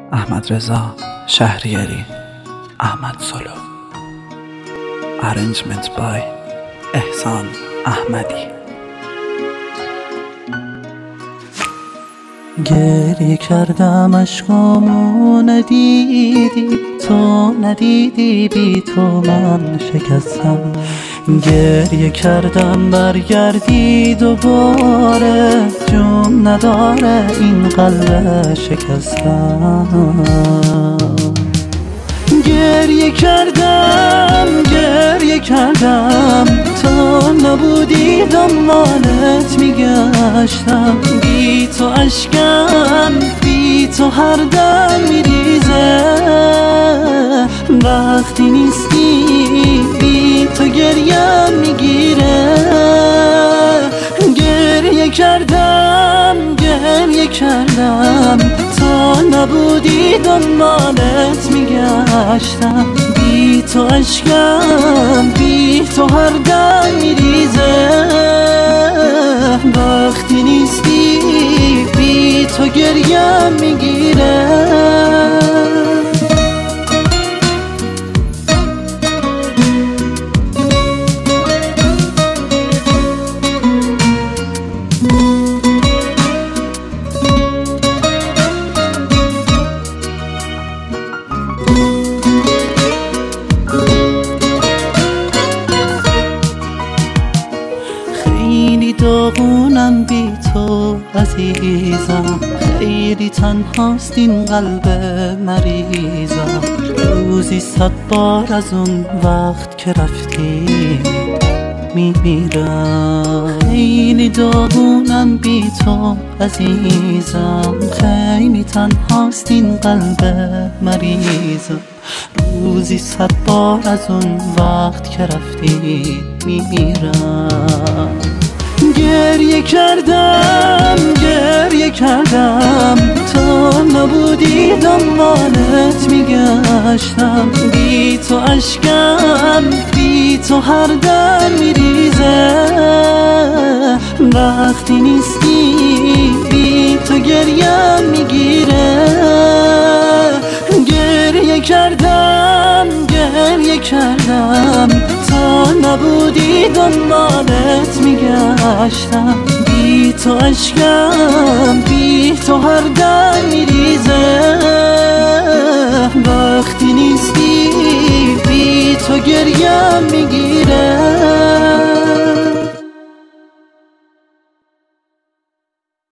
احمد رضا شهریاری. احمد سولو. Arrangement by احسان احمدی. گریه کردم اشکامو ندیدی، تو ندیدی، بی تو من شکستم. گریه کردم برگردی دوباره، جون نداره این قلب شکستم. گریه کردم تا نبودی دنبالت میگشتم. بی تو اشکم بی تو هر دم میریزه، وقتی نیستی بی تو گریم میگیره. گریه کردم تا نبودی دنبالت میگشتم. بی تو اشکم بی تو هر دم میریزه، وقتی نیستی بی تو گریم میگیره. خیلی داغونم بی تو عزیزم، خیلی تنهاست این قلب مریضم. روزی 100 بار از اون وقت که رفتی میمیرم. خیلی داغونم بی تو عزیزم، خیلی تنهاست این قلب مریضم. روزی 100 بار از اون وقت که رفتی میمیرم. گریه کردم تا نبودی دنبالت میگشتم. بی تو اشکم بی تو هر دم میریزه، وقتی نیستی بی تو گریم میگیره. گریه کردم تا نبودی دنبالت میگشتم. بی تو اشکم بی تو هر دم میریزه، وقتی نیستی بی تو گریم میگیره.